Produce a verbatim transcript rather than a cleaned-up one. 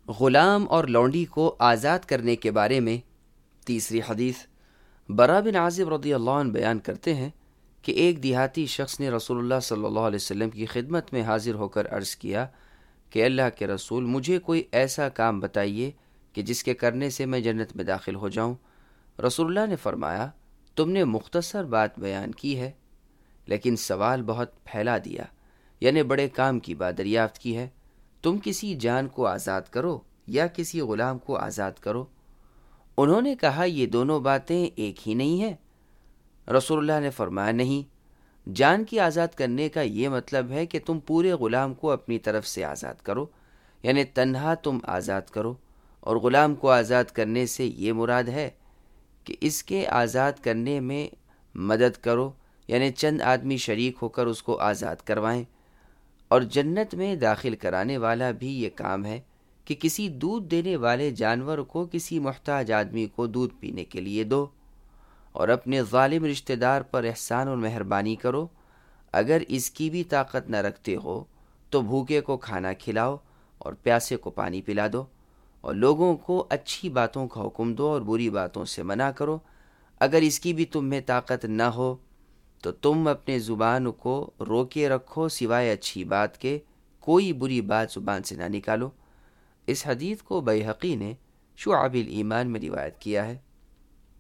غلام اور لونڈی کو آزاد کرنے کے بارے میں تیسری حدیث، برا بن عازب رضی اللہ عنہ بیان کرتے ہیں کہ ایک دیہاتی شخص نے رسول اللہ صلی اللہ علیہ وسلم کی خدمت میں حاضر ہو کر عرض کیا کہ اللہ کے رسول، مجھے کوئی ایسا کام بتائیے کہ جس کے کرنے سے میں جنت میں داخل ہو جاؤں۔ رسول اللہ نے فرمایا، تم نے مختصر بات بیان کی ہے لیکن سوال بہت پھیلا دیا، یعنی بڑے کام کی بات دریافت کی ہے۔ تم کسی جان کو آزاد کرو یا کسی غلام کو آزاد کرو۔ انہوں نے کہا، یہ دونوں باتیں ایک ہی نہیں ہیں؟ رسول اللہ نے فرمایا، نہیں، جان کی آزاد کرنے کا یہ مطلب ہے کہ تم پورے غلام کو اپنی طرف سے آزاد کرو، یعنی تنہا تم آزاد کرو، اور غلام کو آزاد کرنے سے یہ مراد ہے کہ اس کے آزاد کرنے میں مدد کرو، یعنی چند آدمی شریک ہو کر اس کو آزاد کروائیں۔ اور جنت میں داخل کرانے والا بھی یہ کام ہے کہ کسی دودھ دینے والے جانور کو کسی محتاج آدمی کو دودھ پینے کے لیے دو، اور اپنے ظالم رشتہ دار پر احسان اور مہربانی کرو۔ اگر اس کی بھی طاقت نہ رکھتے ہو تو بھوکے کو کھانا کھلاؤ اور پیاسے کو پانی پلا دو، اور لوگوں کو اچھی باتوں کا حکم دو اور بری باتوں سے منع کرو۔ اگر اس کی بھی تم میں طاقت نہ ہو تو تم اپنے زبان کو روکے رکھو، سوائے اچھی بات کے کوئی بری بات زبان سے نہ نکالو۔ اس حدیث کو بیہقی نے شعب الایمان میں روایت کیا ہے۔